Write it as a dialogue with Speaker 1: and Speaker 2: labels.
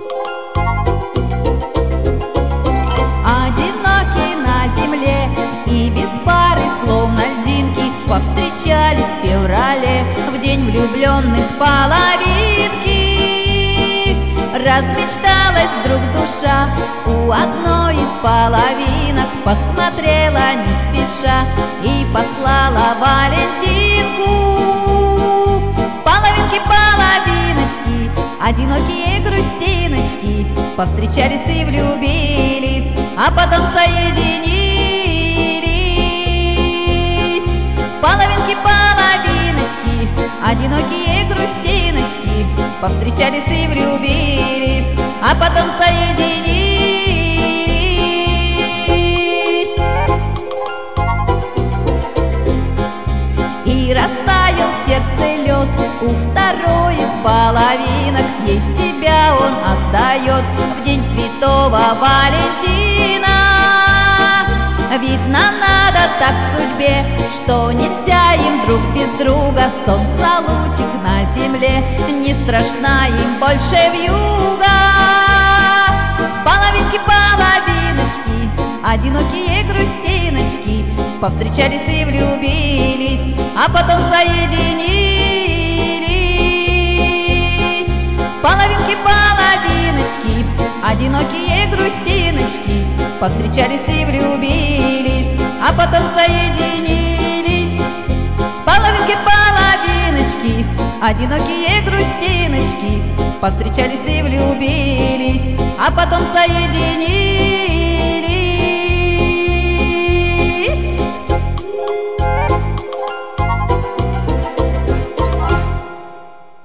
Speaker 1: Одиноки на земле и без пары, словно льдинки, повстречались в феврале, в день влюбленных половинки. Размечталась вдруг душа у одной из половинок, посмотрела не спеша и послала Валентинку. Половинки-половиночки, одинокие грустиночки, повстречались и влюбились, а потом соединились. Половинки-половиночки, одинокие грустиночки, повстречались и влюбились, а потом соединились. И растаял в сердце лед у второй из половинок, ей себя он отдает в день святого Валентина. Видно, надо так судьбе, что нельзя им друг без друга. Солнца лучик на земле, не страшна им больше вьюга. Половинки-половиночки, одинокие грустиночки, повстречались и влюбились, а потом соединились. Половинки-половиночки, одинокие грустиночки, повстречались и влюбились, а потом соединились. Половинки-половиночки, одинокие грустиночки, повстречались и влюбились, а потом соединились.